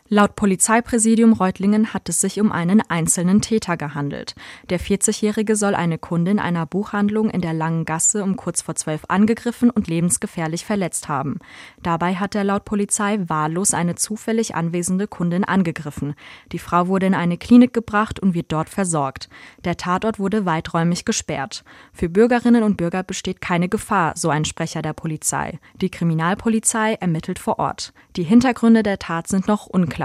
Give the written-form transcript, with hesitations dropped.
Laut Polizeipräsidium Reutlingen hat es sich um einen einzelnen Täter gehandelt. Der 40-Jährige soll eine Kundin einer Buchhandlung in der Langen Gasse um kurz vor 12 angegriffen und lebensgefährlich verletzt haben. Dabei hat er laut Polizei wahllos eine zufällig anwesende Kundin angegriffen. Die Frau wurde in eine Klinik gebracht und wird dort versorgt. Der Tatort wurde weiträumig gesperrt. Für Bürgerinnen und Bürger besteht keine Gefahr, so ein Sprecher der Polizei. Die Kriminalpolizei ermittelt vor Ort. Die Hintergründe der Tat sind noch unklar.